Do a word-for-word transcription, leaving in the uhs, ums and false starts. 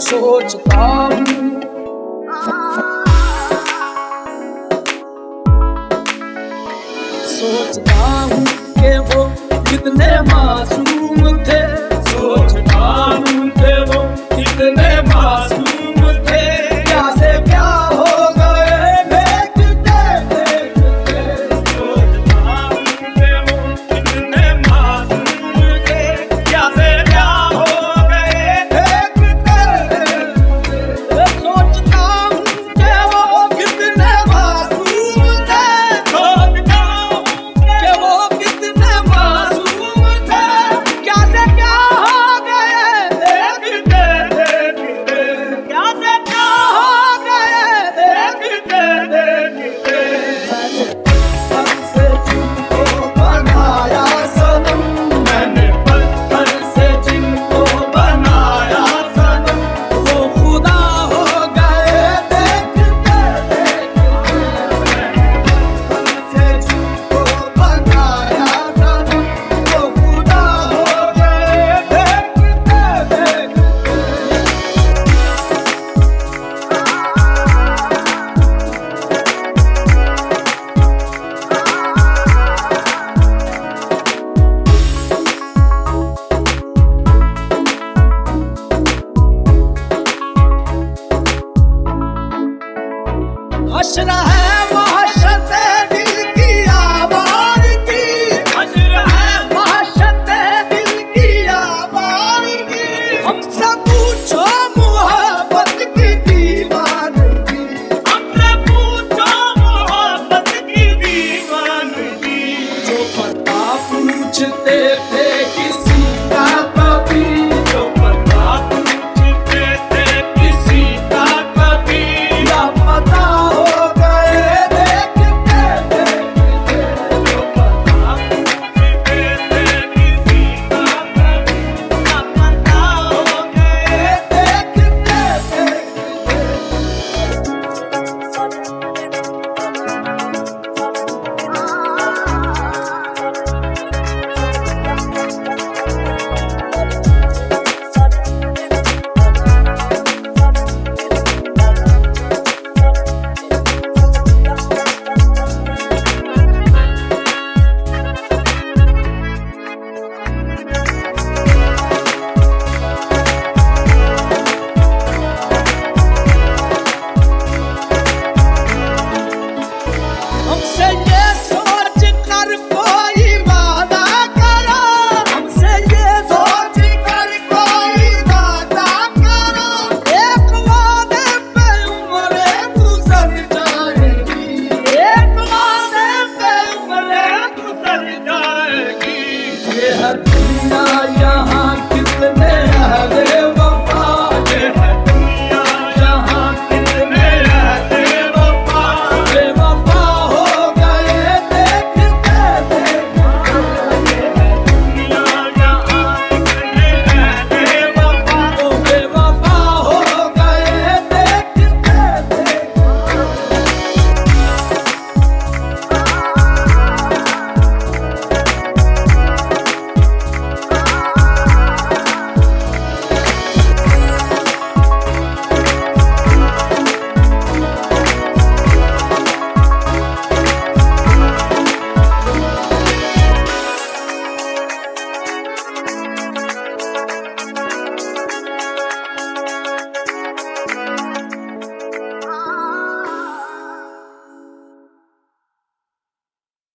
सोचता हूँ सोचता हूँ कि वो कितने मासूम थे, सोचता हूँ कि वो कितने मासूम थे। क्या से क्या हो गए देखते देखते, सोचता हूँ कि वो कितने मासूम थे। क्या से क्या हो गए देखते देखते, सोचता हूँ कि वो कितने मासूम थे, सोचता हूँ कि वो कितने मासूम थे। क्या से क्या हो गए देखते देखते, क्या से क्या हो गए देखते देखते। पत्थर से जिनको बनाया सनम, मैंने पत्थर से जिनको बनाया सनम, वो खुदा हो गए देखते देखते। पत्थर से जिनको बनाया सनम, वो खुदा हो गए देखते देखते। हश्र है महशते दिल की आवाज़ की, हश्र है महशते दिल की आवाज़ की। हमसे पूछो